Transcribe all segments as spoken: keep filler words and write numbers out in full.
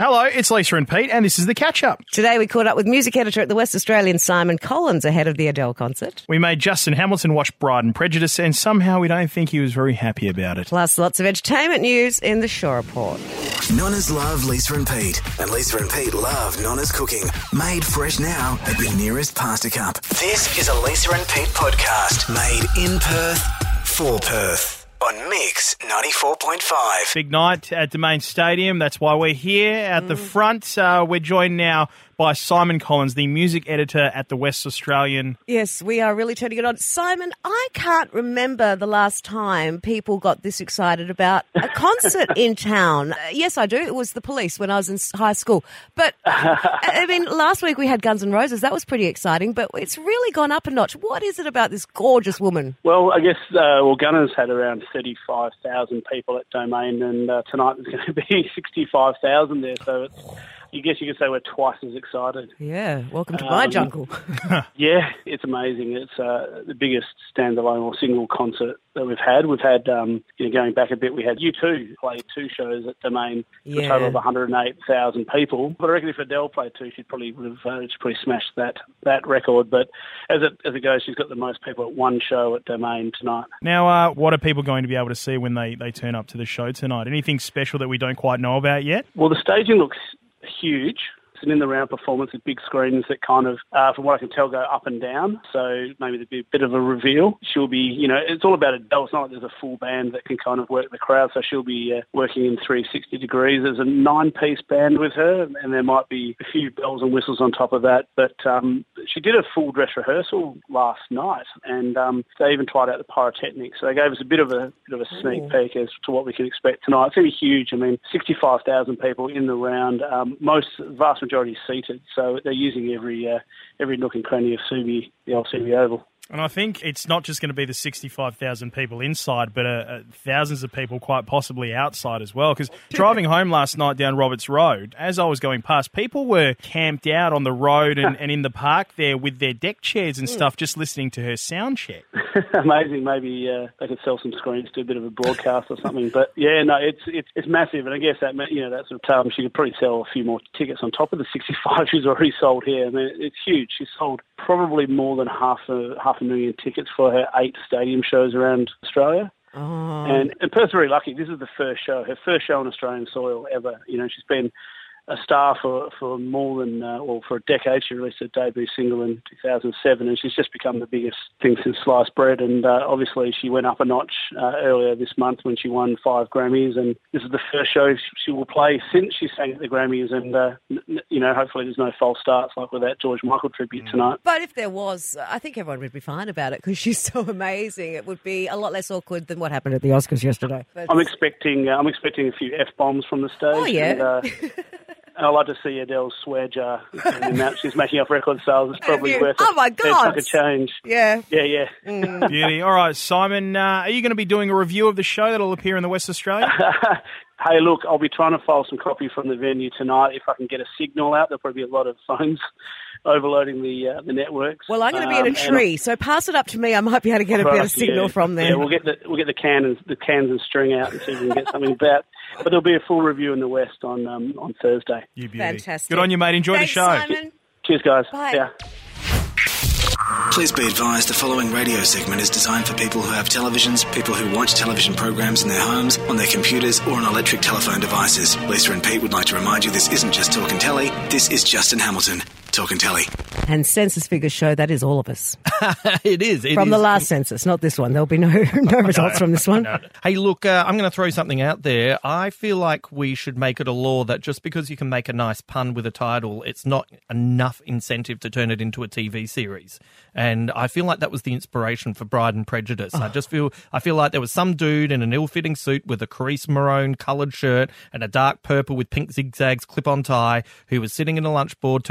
Hello, it's Lisa and Pete, and this is The Catch-Up. Today we caught up with music editor at the West Australian, Simon Collins, ahead of the Adele concert. We made Justin Hamilton watch Pride and Prejudice, and somehow we don't think he was very happy about it. Plus lots of entertainment news in the Shaw Report. Nonnas love Lisa and Pete, and Lisa and Pete love Nonna's cooking. Made fresh now at your nearest pasta cup. This is a Lisa and Pete podcast, made in Perth, for Perth. On Mix ninety-four point five. Big night at Domain Stadium. That's why we're here at mm. the front. Uh, we're joined now by Simon Collins, the music editor at the West Australian. Yes, we are really turning it on. Simon, I can't remember the last time people got this excited about a concert in town. Uh, yes, I do. It was the Police when I was in high school. But, I mean, last week we had Guns N' Roses. That was pretty exciting, but it's really gone up a notch. What is it about this gorgeous woman? Well, I guess, uh, well, Gunners had around thirty-five thousand people at Domain, and uh, tonight there's going to be sixty-five thousand there, so it's, I guess you could say we're twice as excited. Yeah, welcome to um, my jungle. Yeah, it's amazing. It's uh, the biggest standalone or single concert that we've had. We've had, um, you know, going back a bit, we had U two play two shows at Domain, yeah. a total of one hundred eight thousand people. But I reckon if Adele played two, she'd probably would have uh, she'd probably smashed that that record. But as it as it goes, she's got the most people at one show at Domain tonight. Now, uh, what are people going to be able to see when they, they turn up to the show tonight? Anything special that we don't quite know about yet? Well, the staging looks huge. It's an in-the-round performance with big screens that kind of, uh, from what I can tell, go up and down. So maybe there'd be a bit of a reveal. She'll be, you know, it's all about Adele. It's not like there's a full band that can kind of work the crowd. So she'll be uh, working in three hundred sixty degrees. There's a nine-piece band with her, and there might be a few bells and whistles on top of that. But um, she did a full dress rehearsal last night, and um, they even tried out the pyrotechnics. So they gave us a bit of a bit of a sneak peek as to what we can expect tonight. It's going to be huge. I mean, sixty-five thousand people in the round, um, most vast majority seated, so they're using every uh, every nook and cranny of Subi, the old Subi Oval. And I think it's not just going to be the sixty-five thousand people inside, but uh, uh, thousands of people quite possibly outside as well. Because driving home last night down Roberts Road, as I was going past, people were camped out on the road and, and in the park there with their deck chairs and stuff, just listening to her sound check. Amazing. Maybe uh, they could sell some screens to a bit of a broadcast or something. But yeah, no, it's it's, it's massive, and I guess that you know that sort of um, she could probably sell a few more tickets on top of the sixty-five she's already sold here. I mean, it's huge. She's sold probably more than half a half a million tickets for her eight stadium shows around Australia. Oh. And, and Perth's very lucky. This is the first show, her first show on Australian soil ever. You know, she's been a star for, for more than, uh, well, for a decade. She released her debut single in two thousand seven, and she's just become the biggest thing since sliced bread. And uh, obviously she went up a notch uh, earlier this month when she won five Grammys, and this is the first show she will play since she sang at the Grammys. And, uh, n- you know, hopefully there's no false starts like with that George Michael tribute tonight. But if there was, I think everyone would be fine about it because she's so amazing. It would be a lot less awkward than what happened at the Oscars yesterday. But I'm expecting uh, I'm expecting a few F-bombs from the stage. Oh, yeah. And, uh, And I'd like to see Adele's swear jar. The amount she's making off record sales is probably worth oh my God. a change. Yeah. Yeah, yeah. Mm. Beauty. All right, Simon, uh, are you going to be doing a review of the show that'll appear in the West Australian? Hey, look, I'll be trying to file some copy from the venue tonight. If I can get a signal out, there'll probably be a lot of phones overloading the uh, the networks. Well, I'm going to be in a um, tree, so pass it up to me. I might be able to get a right, bit of signal yeah, from there. Yeah, we'll get the we'll get the can and the cans and string out and see if we can get something about. But there'll be a full review in the West on um, on Thursday. You beauty. Fantastic. Good on you, mate. Enjoy Thanks, the show. Simon. Cheers, guys. Bye. Yeah. Please be advised the following radio segment is designed for people who have televisions, people who watch television programs in their homes, on their computers or on electric telephone devices. Lisa and Pete would like to remind you this isn't just Talkin' Telly, this is Justin Hamilton. Talkin' Telly. And census figures show that is all of us. It is. It from is. the last census, not this one. There'll be no no results from this one. No. Hey, look, uh, I'm going to throw something out there. I feel like we should make it a law that just because you can make a nice pun with a title, it's not enough incentive to turn it into a T V series. And I feel like that was the inspiration for Pride and Prejudice. Oh. I just feel I feel like there was some dude in an ill-fitting suit with a crease maroon coloured shirt and a dark purple with pink zigzags clip-on tie who was sitting in a lunch board, turned around to his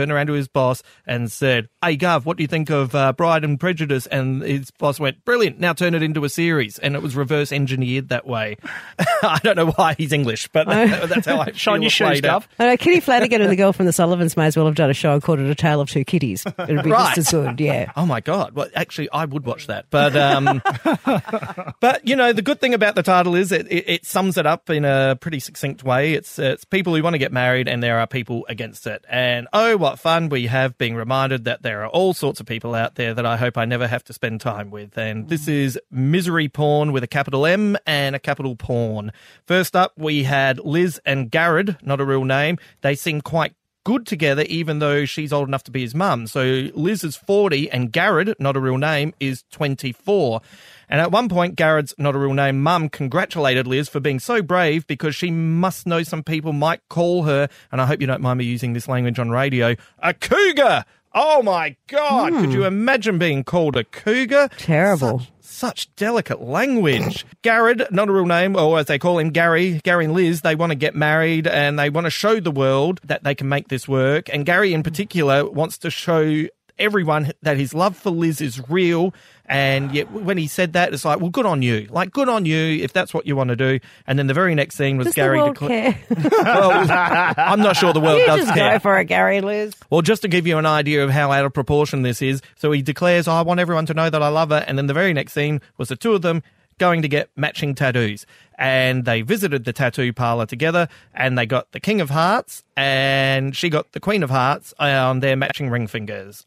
boss and said, "Hey, Gov, what do you think of uh, Pride and Prejudice?" And his boss went, "Brilliant, now turn it into a series." And it was reverse engineered that way. I don't know why he's English, but that, that's how I Shine feel your it shoes, played out. Gov. I know Kitty Flanagan and the girl from the Sullivans may as well have done a show and called it A Tale of Two Kitties. It would be Right. just as good, yeah. Oh, my God. Well, actually, I would watch that. But, um, but you know, the good thing about the title is it, it, it sums it up in a pretty succinct way. It's, it's people who want to get married and there are people against it. And, oh, what fun we have being reminded that there are all sorts of people out there that I hope I never have to spend time with. And this is misery porn with a capital M and a capital porn. First up, we had Liz and Garrod, not a real name. They seem quite good together, even though she's old enough to be his mum. So Liz is forty and Garrod, not a real name, is twenty-four. And at one point, Garrod's not a real name mum congratulated Liz for being so brave because she must know some people might call her, and I hope you don't mind me using this language on radio, a cougar. Oh, my God. Could you imagine being called a cougar? Terrible. Such, such delicate language. Garrod, not a real name, or as they call him, Gary, Gary and Liz, they want to get married and they want to show the world that they can make this work. And Gary in particular wants to show everyone that his love for Liz is real. And yet when he said that, it's like, well, good on you. Like, good on you if that's what you want to do. And then the very next scene was Does Gary... the world decla- care? Well, I'm not sure the world You does just care. go for it, Gary, Liz. Well, just to give you an idea of how out of proportion this is, so he declares, oh, I want everyone to know that I love her. And then the very next scene was the two of them going to get matching tattoos. And they visited the tattoo parlor together and they got the King of Hearts and she got the Queen of Hearts on their matching ring fingers.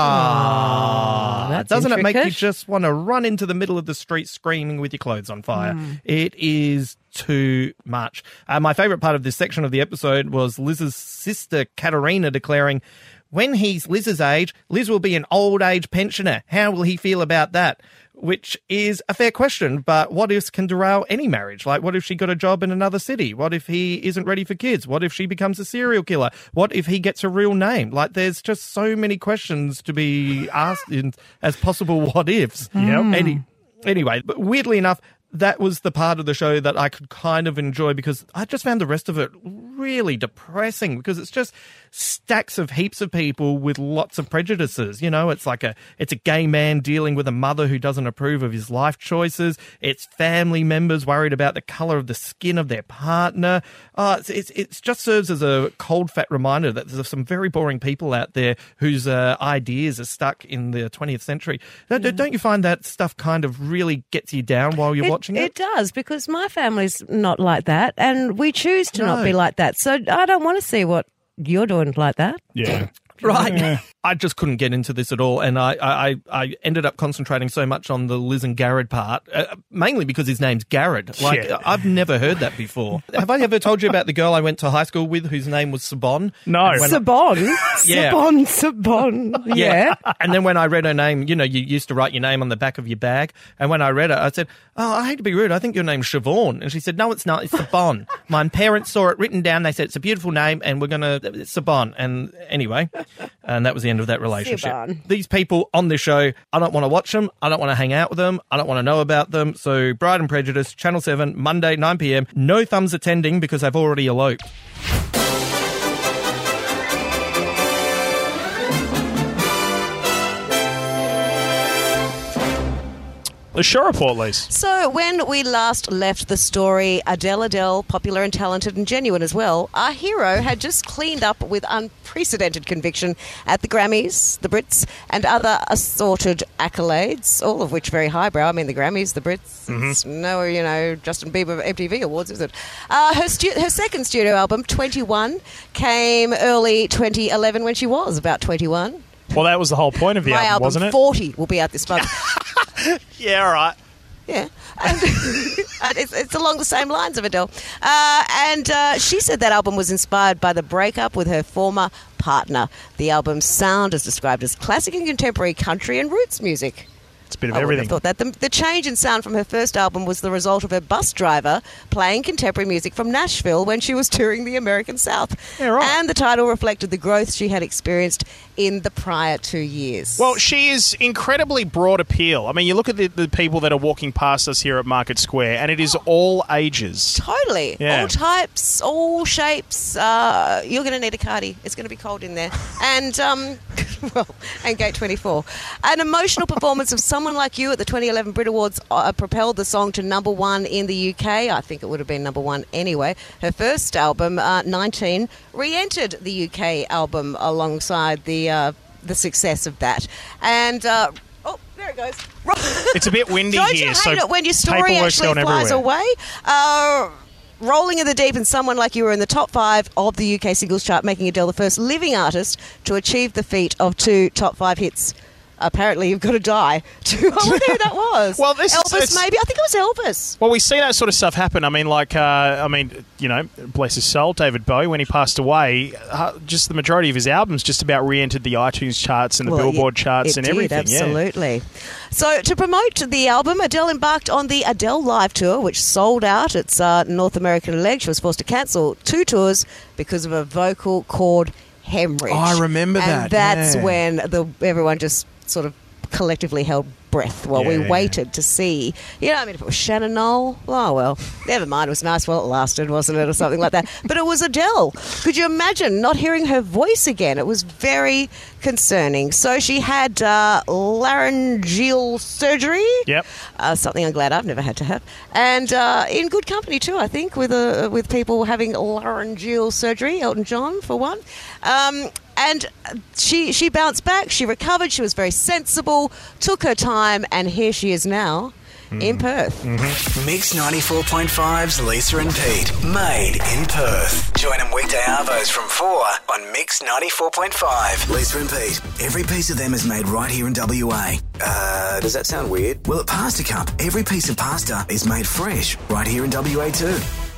Ah, that's doesn't it make you intricate. just want to run into the middle of the street screaming with your clothes on fire? Mm. It is too much. Uh, my favourite part of this section of the episode was Liz's sister, Katerina, declaring, when he's Liz's age, Liz will be an old age pensioner. How will he feel about that? Which is a fair question, but what ifs can derail any marriage? Like, what if she got a job in another city? What if he isn't ready for kids? What if she becomes a serial killer? What if he gets a real name? Like, there's just so many questions to be asked in, as possible what ifs. Yep. Any, anyway, but weirdly enough, that was the part of the show that I could kind of enjoy because I just found the rest of it really depressing because it's just stacks of heaps of people with lots of prejudices. You know, it's like a, it's a gay man dealing with a mother who doesn't approve of his life choices. It's family members worried about the colour of the skin of their partner. Oh, it's, it's, it's just serves as a cold, fat reminder that there's some very boring people out there whose uh, ideas are stuck in the twentieth century. Don't, don't you find that stuff kind of really gets you down while you're It, watching it? it does, because my family's not like that, and we choose to not No. be like that. So I don't want to see what you're doing like that. Yeah. Right. I just couldn't get into this at all. And I, I, I ended up concentrating so much on the Liz and Garrod part, uh, mainly because his name's Garrod. Like, Yeah. I've never heard that before. Have I ever told you about the girl I went to high school with whose name was Sabon? No. And when- Sabon, Yeah. Sabon, Sabon. Yeah. And then when I read her name, you know, you used to write your name on the back of your bag. And when I read it, I said, oh, I hate to be rude. I think your name's Siobhan. And she said, no, it's not. It's Sabon. My parents saw it written down. They said, it's a beautiful name and we're going to, it's Sabon. And anyway, and that was the end of that relationship. Sabon. These people on this show, I don't want to watch them. I don't want to hang out with them. I don't want to know about them. So Bride and Prejudice, Channel seven, Monday, nine p.m. No thumbs attending because they've already eloped. The Shaw Report, Lise. So when we last left the story, Adele Adele, popular and talented and genuine as well, our hero had just cleaned up with unprecedented conviction at the Grammys, the Brits, and other assorted accolades, all of which very highbrow. I mean, the Grammys, the Brits, it's no, you know, Justin Bieber M T V Awards, is it? Uh, her, stu- her second studio album, twenty-one, came early twenty eleven when she was about twenty-one. Well, that was the whole point of the My album, album, wasn't it? forty, will be out this month. Yeah, all right. Yeah, and and it's, it's along the same lines of Adele. Uh, and uh, she said that album was inspired by the breakup with her former partner. The album's sound is described as classic and contemporary country and roots music. It's a bit of I wouldn't everything. have thought that. The, the change in sound from her first album was the result of her bus driver playing contemporary music from Nashville when she was touring the American South. Yeah, right. And the title reflected the growth she had experienced in the prior two years. Well, she is incredibly broad appeal. I mean, you look at the, the people that are walking past us here at Market Square, and it is all ages. Totally. Yeah. All types, all shapes. Uh, you're going to need a cardi. It's going to be cold in there. And, um, well, and Gate twenty-four. An emotional performance of Someone Like You at the twenty eleven Brit Awards uh, propelled the song to number one in the U K. I think it would have been number one anyway. Her first album, uh, nineteen, re-entered the U K album alongside the uh, the success of that. And, uh, oh, there it goes. It's a bit windy Don't here, you hate so it when your story paperwork's actually going flies everywhere. away? Uh, Rolling in the Deep and Someone Like You were in the top five of the U K singles chart, making Adele the first living artist to achieve the feat of two top five hits. Apparently, You've Got to Die. I wonder who that was. Well, this is- Elvis, it's- maybe. I think it was Elvis. Well, we see that sort of stuff happen. I mean, like, uh, I mean, you know, bless his soul, David Bowie, when he passed away, uh, just the majority of his albums just about re-entered the iTunes charts and the Well, Billboard it- charts it and did, everything. Absolutely. So, to promote the album, Adele embarked on the Adele Live Tour, which sold out its uh, North American leg. She was forced to cancel two tours because of a vocal cord hemorrhage. Oh, I remember and that, that's yeah. when the everyone just sort of collectively held breath while we Yeah. waited to see. You know, I mean, if it was Shannon Knoll, oh, well, never mind. It was nice while it lasted, wasn't it, or something like that. But it was Adele. Could you imagine not hearing her voice again? It was very concerning. So she had uh, laryngeal surgery. Yep. Uh, something I'm glad I've never had to have. And uh, in good company, too, I think, with uh, with people having laryngeal surgery. Elton John, for one. Um, and she she bounced back. She recovered. She was very sensible, took her time, and here she is now in Perth. Mix ninety-four point five's Lisa and Pete, made in Perth. Join them weekday arvos from four on Mix ninety-four point five. Lisa and Pete, every piece of them is made right here in W A. Uh, does that sound weird? Well, at Pasta Cup, every piece of pasta is made fresh right here in W A too.